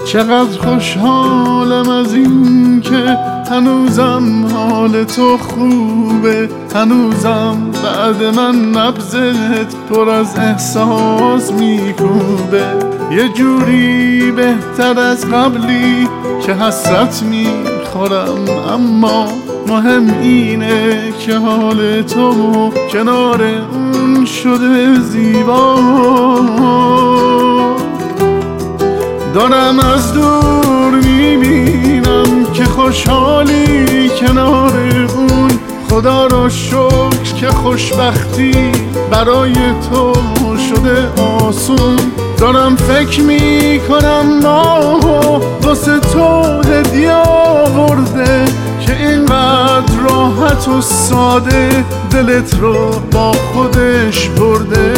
چقدر خوشحالم از این که هنوزم حال تو خوبه، هنوزم بعد من نبضت پر از احساس میکوبه. یه جوری بهتر از قبلی که حسرت میخورم، اما مهم اینه که حال تو کنار اون شده زیبا. دارم از دور میبینم که خوشحالی کنار اون. خدا را شکر که خوشبختی برای تو شده آسون. دارم فکر میکنم ماه واسه تو هدیه آورده که اینقدر راحت و ساده دلت رو با خودش برده.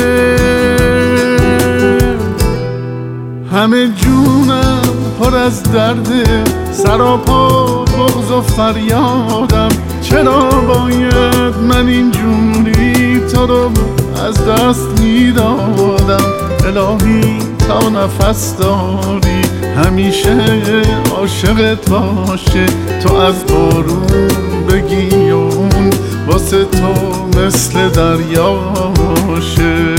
همه جونم پر از درده، سراپا بغض و فریادم. چرا باید من اینجوری تو رو از دست میدادم؟ الهی تا نفس داری همیشه عاشقت باشه. تو از بارون بگی و اون واسه تو مثل دریا باشه.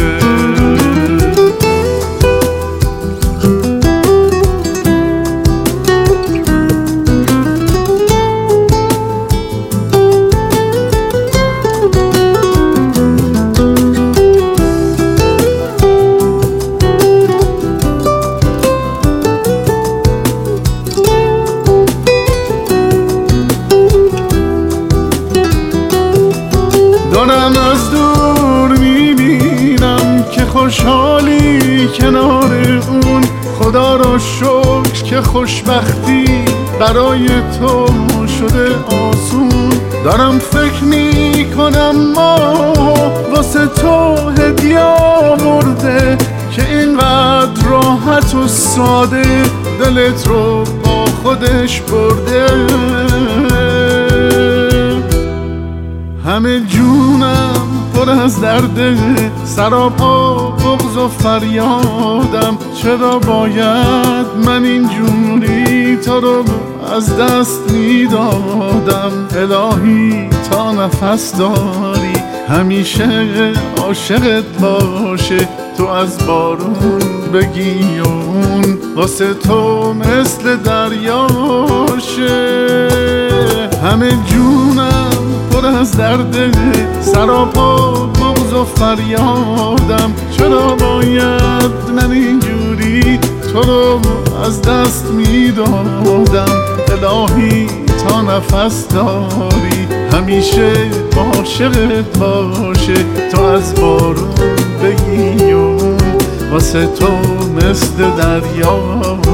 دارم از دور میبینم که خوشحالی کنار اون. خدا را شکر که خوشبختی برای تو شده آسون. دارم فکر میکنم ما واسه تو هدیه آورده که اینقدر راحت و ساده دلت رو با خودش برده. همه جونم پر از درده، سراپا بغض و فریادم. چرا باید من اینجوری تو رو از دست میدادم؟ الهی تا نفس داری همیشه عاشقت باشه. تو از بارون بگی و اون واسه تو مثل دریا باشه. همه جونم پر از درده، سراپا بغض و فریادم. چرا باید من اینجوری تو رو از دست میدادم؟ الهی تا نفس داری همیشه عاشقت باشه. تو از بارون بگی و واسه تو مثل دریا